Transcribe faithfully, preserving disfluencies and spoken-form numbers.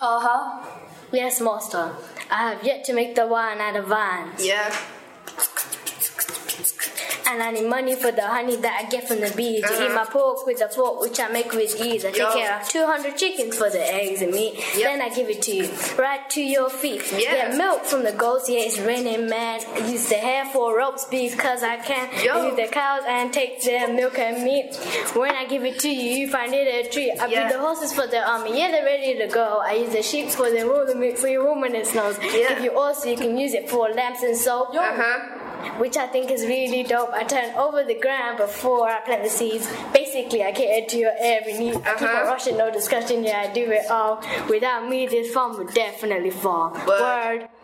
Uh-huh. Yes, master. I have yet to make the wine out of vines. Yeah. And I need money for the honey that I get from the bees. Uh-huh. To eat my pork with a fork, which I make with ease. I take Yo. care of two hundred chickens for the eggs and meat. Yep. Then I give it to you, right to your feet. Yeah. Get milk from the goats, yeah, it's raining, man. I use the hair for ropes because I can. Yo. I use the cows and take their milk and meat. When I give it to you, you find it a treat. I Yeah. feed the horses for the army, yeah, they're ready to go. I use the sheep for the wool to make for your room when it snows. Yeah. Give you also, you can use it for lamps and soap. Uh-huh. Which I think is really dope. I turn over the ground before I plant the seeds. Basically, I cater to your every need. I keep Uh-huh. on rushing, no discussion, yeah, I do it all. Without me, this farm would definitely fall. Word. Word.